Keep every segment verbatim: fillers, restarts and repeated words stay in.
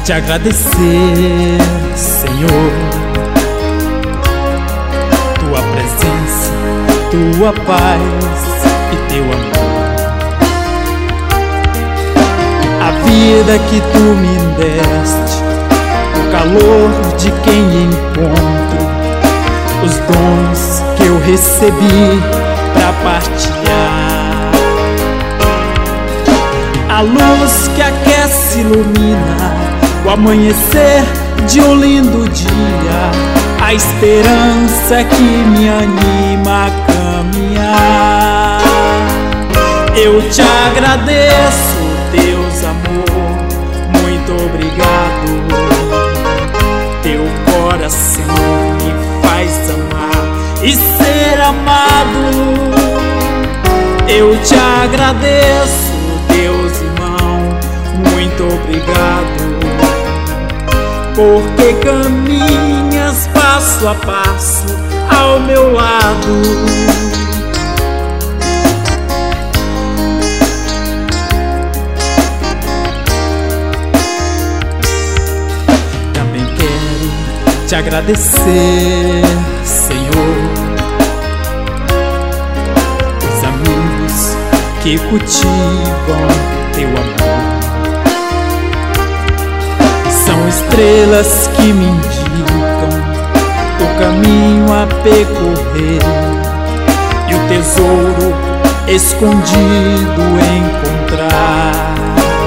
te agradecer, Senhor, tua presença, tua paz e teu amor. A vida que tu me deste, o calor de quem encontro, os dons que eu recebi pra partilhar, a luz que aquece e ilumina o amanhecer de um lindo dia, a esperança que me anima a caminhar. Eu te agradeço, Deus amor, muito obrigado. Teu coração me faz amar e ser amado. Eu te agradeço, Deus irmão, muito obrigado, porque caminhas passo a passo ao meu lado. Também quero te agradecer, Senhor, os amigos que cultivam teu amor. São estrelas que me indicam o caminho a percorrer e o tesouro escondido encontrar.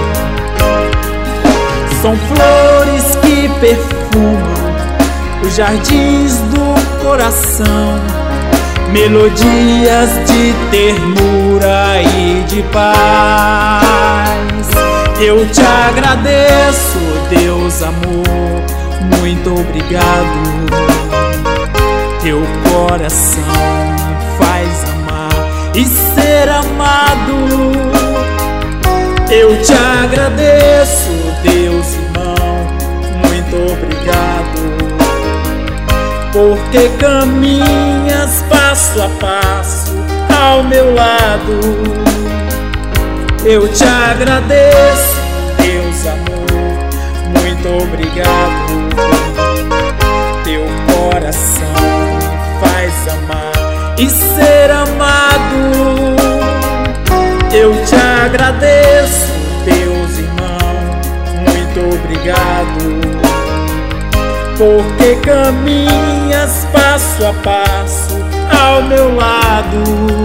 São flores que perfumam os jardins do coração, melodias de ternura e de paz. Eu te agradeço, Deus amor, muito obrigado. Teu coração me faz amar e ser amado. Eu te agradeço, Deus irmão, muito obrigado, porque caminhas passo a passo ao meu lado. Eu te agradeço, Deus amor, muito obrigado. Teu coração me faz amar e ser amado. Eu te agradeço, Deus irmão, muito obrigado, porque caminhas passo a passo ao meu lado.